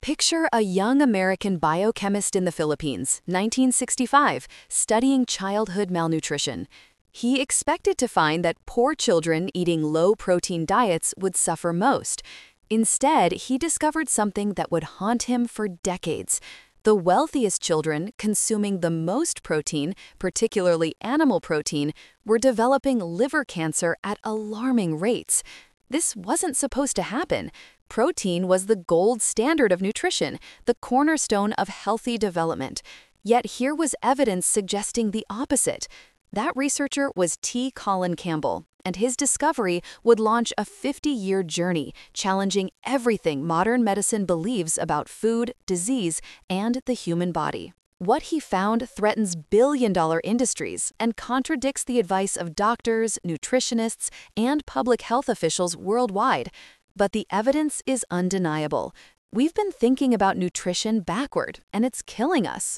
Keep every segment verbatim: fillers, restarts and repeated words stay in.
Picture a young American biochemist in the Philippines, nineteen sixty-five, studying childhood malnutrition. He expected to find that poor children eating low-protein diets would suffer most. Instead, he discovered something that would haunt him for decades. The wealthiest children, consuming the most protein, particularly animal protein, were developing liver cancer at alarming rates. This wasn't supposed to happen. Protein was the gold standard of nutrition, the cornerstone of healthy development. Yet here was evidence suggesting the opposite. That researcher was T. Colin Campbell, and his discovery would launch a fifty-year journey challenging everything modern medicine believes about food, disease, and the human body. What he found threatens billion-dollar industries and contradicts the advice of doctors, nutritionists, and public health officials worldwide. But the evidence is undeniable. We've been thinking about nutrition backward, and it's killing us.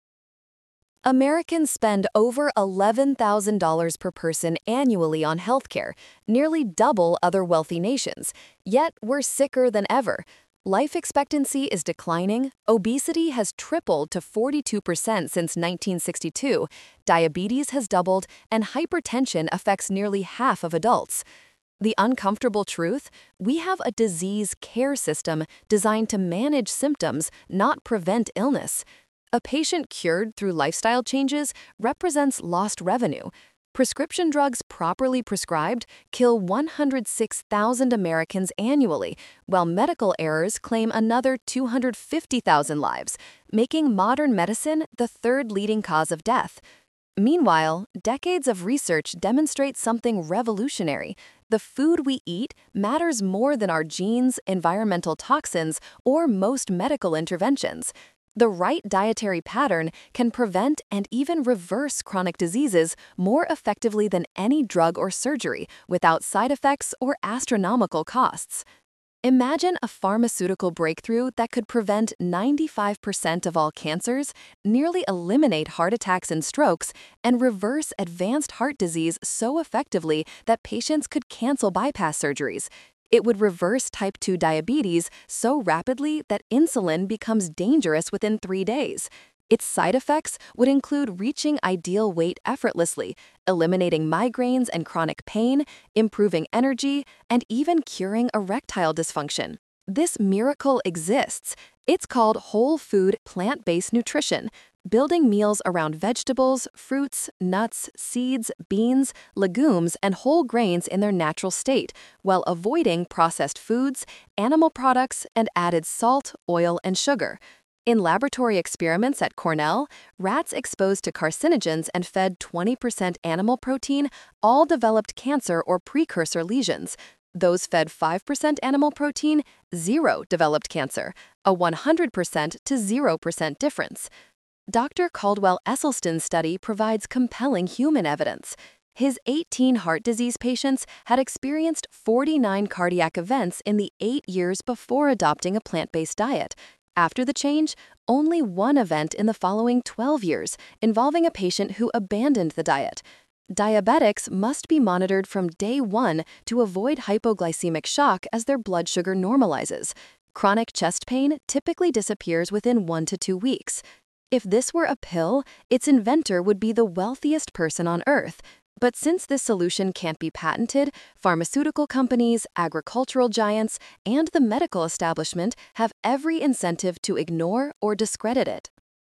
Americans spend over eleven thousand dollars per person annually on healthcare, nearly double other wealthy nations. Yet we're sicker than ever. Life expectancy is declining, obesity has tripled to forty-two percent since nineteen sixty-two, diabetes has doubled, and hypertension affects nearly half of adults. The uncomfortable truth? We have a disease care system designed to manage symptoms, not prevent illness. A patient cured through lifestyle changes represents lost revenue. Prescription drugs properly prescribed kill one hundred six thousand Americans annually, while medical errors claim another two hundred fifty thousand lives, making modern medicine the third leading cause of death. Meanwhile, decades of research demonstrate something revolutionary. The food we eat matters more than our genes, environmental toxins, or most medical interventions. The right dietary pattern can prevent and even reverse chronic diseases more effectively than any drug or surgery, without side effects or astronomical costs. Imagine a pharmaceutical breakthrough that could prevent ninety-five percent of all cancers, nearly eliminate heart attacks and strokes, and reverse advanced heart disease so effectively that patients could cancel bypass surgeries. It would reverse type two diabetes so rapidly that insulin becomes dangerous within three days. Its side effects would include reaching ideal weight effortlessly, eliminating migraines and chronic pain, improving energy, and even curing erectile dysfunction. This miracle exists. It's called whole food, plant-based nutrition, building meals around vegetables, fruits, nuts, seeds, beans, legumes, and whole grains in their natural state, while avoiding processed foods, animal products, and added salt, oil, and sugar. In laboratory experiments at Cornell, rats exposed to carcinogens and fed twenty percent animal protein all developed cancer or precursor lesions. Those fed five percent animal protein, zero developed cancer, a one hundred percent to zero percent difference. Doctor Caldwell Esselstyn's study provides compelling human evidence. His eighteen heart disease patients had experienced forty-nine cardiac events in the eight years before adopting a plant-based diet. After the change, only one event in the following twelve years, involving a patient who abandoned the diet. Diabetics must be monitored from day one to avoid hypoglycemic shock as their blood sugar normalizes. Chronic chest pain typically disappears within one to two weeks. If this were a pill, its inventor would be the wealthiest person on Earth. But since this solution can't be patented, pharmaceutical companies, agricultural giants, and the medical establishment have every incentive to ignore or discredit it.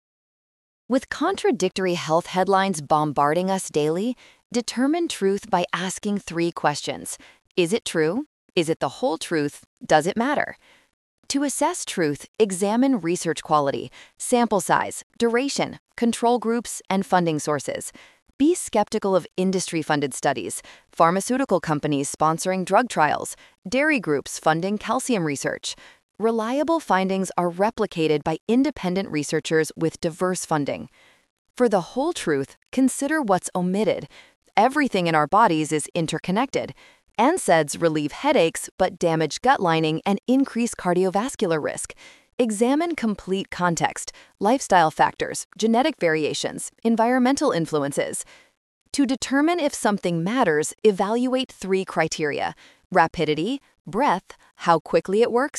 With contradictory health headlines bombarding us daily, determine truth by asking three questions. Is it true? Is it the whole truth? Does it matter? To assess truth, examine research quality, sample size, duration, control groups, and funding sources. Be skeptical of industry-funded studies, pharmaceutical companies sponsoring drug trials, dairy groups funding calcium research. Reliable findings are replicated by independent researchers with diverse funding. For the whole truth, consider what's omitted. Everything in our bodies is interconnected. N SAIDs relieve headaches but damage gut lining and increase cardiovascular risk. Examine complete context, lifestyle factors, genetic variations, environmental influences. To determine if something matters, evaluate three criteria: rapidity, breadth, how quickly it works,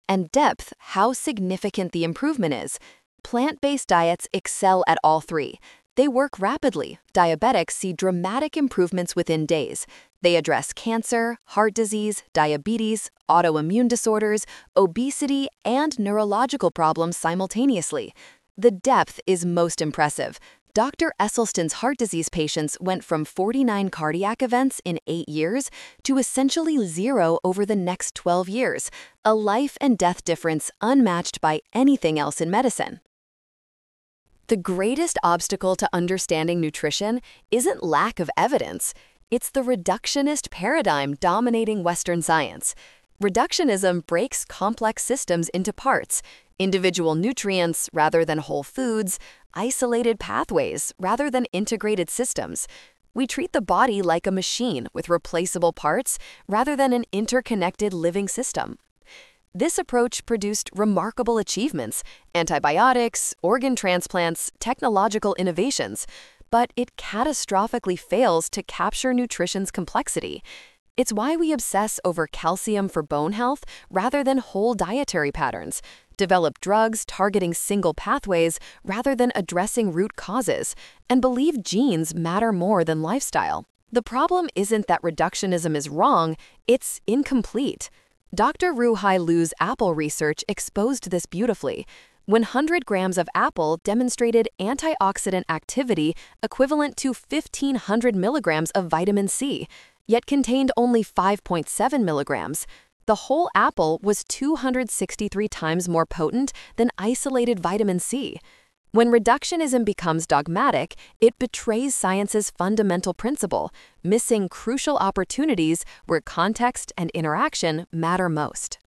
and depth, how significant the improvement is. Plant-based diets excel at all three. They work rapidly. Diabetics see dramatic improvements within days. They address cancer, heart disease, diabetes, autoimmune disorders, obesity, and neurological problems simultaneously. The depth is most impressive. Doctor Esselstyn's heart disease patients went from forty-nine cardiac events in eight years to essentially zero over the next twelve years, a life and death difference unmatched by anything else in medicine. The greatest obstacle to understanding nutrition isn't lack of evidence. It's the reductionist paradigm dominating Western science. Reductionism breaks complex systems into parts, individual nutrients rather than whole foods, isolated pathways rather than integrated systems. We treat the body like a machine with replaceable parts rather than an interconnected living system. This approach produced remarkable achievements: antibiotics, organ transplants, technological innovations, but it catastrophically fails to capture nutrition's complexity. It's why we obsess over calcium for bone health rather than whole dietary patterns, develop drugs targeting single pathways rather than addressing root causes, and believe genes matter more than lifestyle. The problem isn't that reductionism is wrong, it's incomplete. Doctor Ruhai Liu's apple research exposed this beautifully. one hundred grams of apple demonstrated antioxidant activity equivalent to fifteen hundred milligrams of vitamin C, yet contained only five point seven milligrams. The whole apple was two hundred sixty-three times more potent than isolated vitamin C. When reductionism becomes dogmatic, it betrays science's fundamental principle, missing crucial opportunities where context and interaction matter most.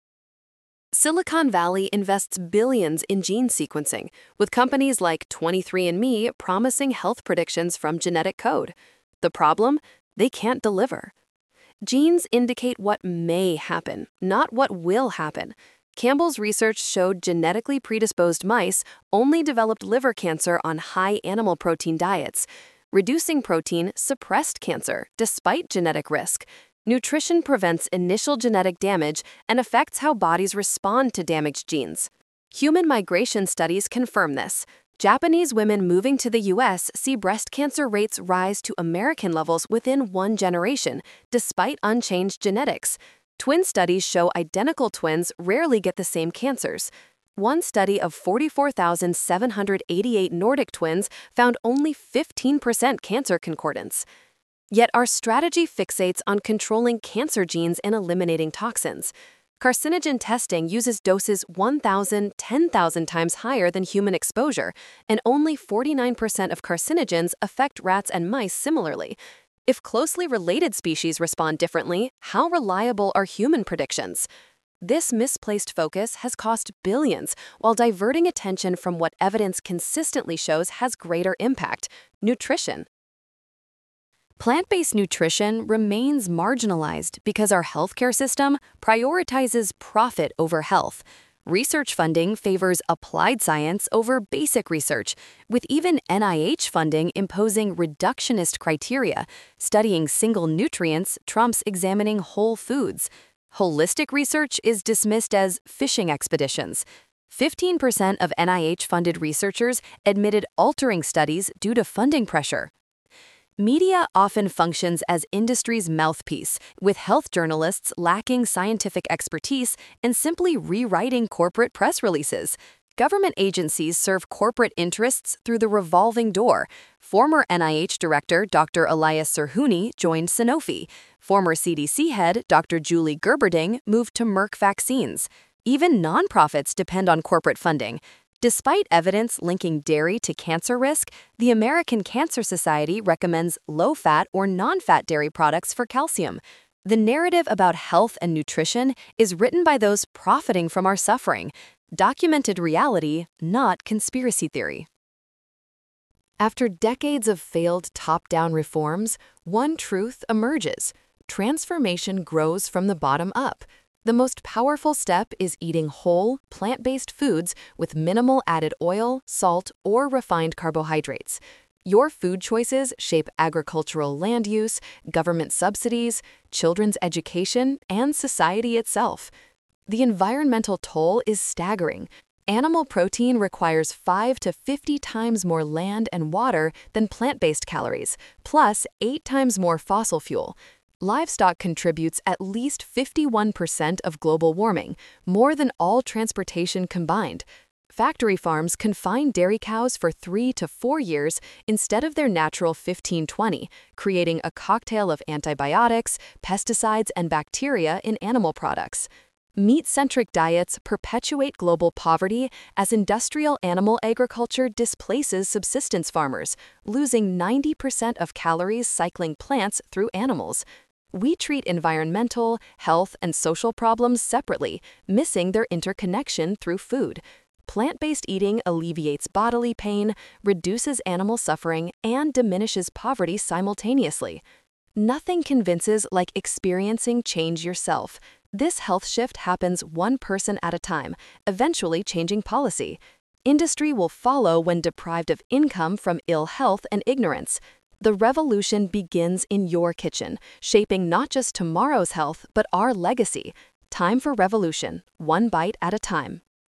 Silicon Valley invests billions in gene sequencing, with companies like twenty-three and me promising health predictions from genetic code. The problem? They can't deliver. Genes indicate what may happen, not what will happen. Campbell's research showed genetically predisposed mice only developed liver cancer on high animal protein diets. Reducing protein suppressed cancer, despite genetic risk. Nutrition prevents initial genetic damage and affects how bodies respond to damaged genes. Human migration studies confirm this. Japanese women moving to the U S see breast cancer rates rise to American levels within one generation, despite unchanged genetics. Twin studies show identical twins rarely get the same cancers. One study of forty-four thousand seven hundred eighty-eight Nordic twins found only fifteen percent cancer concordance. Yet our strategy fixates on controlling cancer genes and eliminating toxins. Carcinogen testing uses doses one thousand, ten thousand times higher than human exposure, and only forty-nine percent of carcinogens affect rats and mice similarly. If closely related species respond differently, how reliable are human predictions? This misplaced focus has cost billions while diverting attention from what evidence consistently shows has greater impact: nutrition. Plant-based nutrition remains marginalized because our healthcare system prioritizes profit over health. Research funding favors applied science over basic research, with even N I H funding imposing reductionist criteria. Studying single nutrients trumps examining whole foods. Holistic research is dismissed as fishing expeditions. fifteen percent of N I H-funded researchers admitted altering studies due to funding pressure. Media often functions as industry's mouthpiece, with health journalists lacking scientific expertise and simply rewriting corporate press releases. Government agencies serve corporate interests through the revolving door. Former N I H director Doctor Elias Zerhouni joined Sanofi. Former C D C head Doctor Julie Gerberding moved to Merck Vaccines. Even nonprofits depend on corporate funding. Despite evidence linking dairy to cancer risk, the American Cancer Society recommends low-fat or non-fat dairy products for calcium. The narrative about health and nutrition is written by those profiting from our suffering. Documented reality, not conspiracy theory. After decades of failed top-down reforms, one truth emerges: transformation grows from the bottom up. The most powerful step is eating whole, plant-based foods with minimal added oil, salt, or refined carbohydrates. Your food choices shape agricultural land use, government subsidies, children's education, and society itself. The environmental toll is staggering. Animal protein requires five to fifty times more land and water than plant-based calories, plus eight times more fossil fuel. Livestock contributes at least fifty-one percent of global warming, more than all transportation combined. Factory farms confine dairy cows for three to four years instead of their natural fifteen to twenty, creating a cocktail of antibiotics, pesticides, and bacteria in animal products. Meat-centric diets perpetuate global poverty as industrial animal agriculture displaces subsistence farmers, losing ninety percent of calories cycling plants through animals. We treat environmental, health, and social problems separately, missing their interconnection through food. Plant-based eating alleviates bodily pain, reduces animal suffering, and diminishes poverty simultaneously. Nothing convinces like experiencing change yourself. This health shift happens one person at a time, eventually changing policy. Industry will follow when deprived of income from ill health and ignorance. The revolution begins in your kitchen, shaping not just tomorrow's health, but our legacy. Time for revolution, one bite at a time.